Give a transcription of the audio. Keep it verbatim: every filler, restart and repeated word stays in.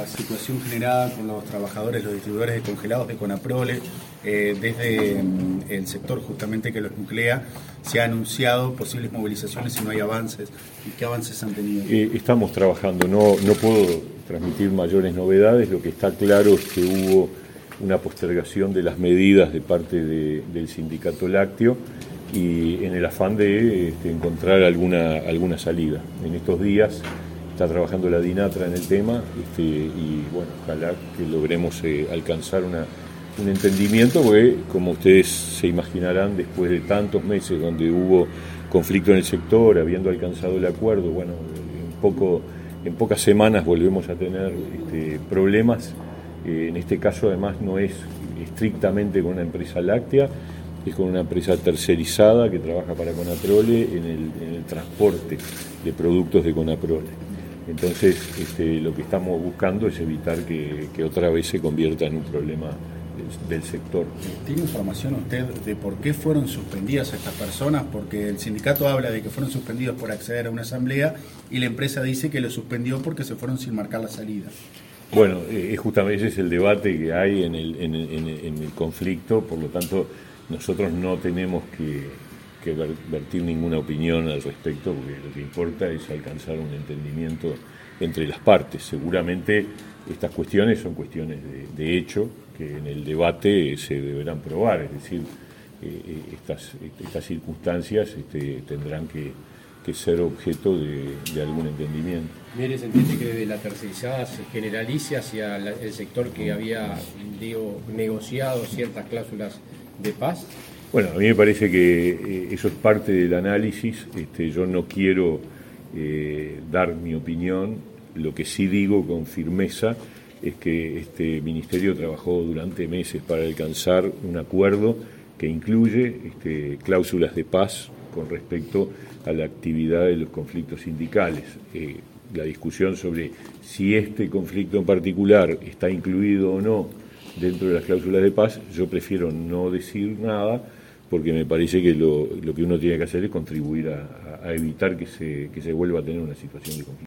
situación generada con los trabajadores, los distribuidores de congelados de Conaprole, eh, desde mm, el sector justamente que los nuclea, se ha anunciado posibles movilizaciones si no hay avances. ¿Y qué avances han tenido? Eh, estamos trabajando, no, no puedo transmitir mayores novedades, lo que está claro es que hubo una postergación de las medidas de parte de, del sindicato lácteo y en el afán de este, encontrar alguna, alguna salida. En estos días está trabajando la DINATRA en el tema este, y bueno, ojalá que logremos eh, alcanzar una, un entendimiento, porque como ustedes se imaginarán, después de tantos meses donde hubo conflicto en el sector, habiendo alcanzado el acuerdo, bueno, en, poco, en pocas semanas volvemos a tener este, problemas. Eh, en este caso además no es estrictamente con una empresa láctea, es con una empresa tercerizada que trabaja para Conaprole en el, en el transporte de productos de Conaprole. Entonces, este, lo que estamos buscando es evitar que, que otra vez se convierta en un problema del, del sector. ¿Tiene información usted de por qué fueron suspendidas estas personas? Porque el sindicato habla de que fueron suspendidos por acceder a una asamblea y la empresa dice que lo suspendió porque se fueron sin marcar la salida. Bueno, eh, justamente ese es el debate que hay en el, en, el, en, el, en el conflicto, por lo tanto nosotros no tenemos que, que vertir ninguna opinión al respecto, porque lo que importa es alcanzar un entendimiento entre las partes. Seguramente estas cuestiones son cuestiones de, de hecho que en el debate se deberán probar, es decir, eh, estas, estas circunstancias este, tendrán que, que ser objeto de, de algún entendimiento. Mire, se entiende que desde la tercerizada se generalice hacia la, el sector que había, digo, negociado ciertas cláusulas de paz. Bueno, a mí me parece que eh, eso es parte del análisis. Este, yo no quiero eh, dar mi opinión. Lo que sí digo con firmeza es que este ministerio trabajó durante meses para alcanzar un acuerdo que incluye este, cláusulas de paz con respecto a la actividad de los conflictos sindicales. Eh, la discusión sobre si este conflicto en particular está incluido o no dentro de las cláusulas de paz, yo prefiero no decir nada, porque me parece que lo, lo que uno tiene que hacer es contribuir a, a evitar que se, que se vuelva a tener una situación de conflicto.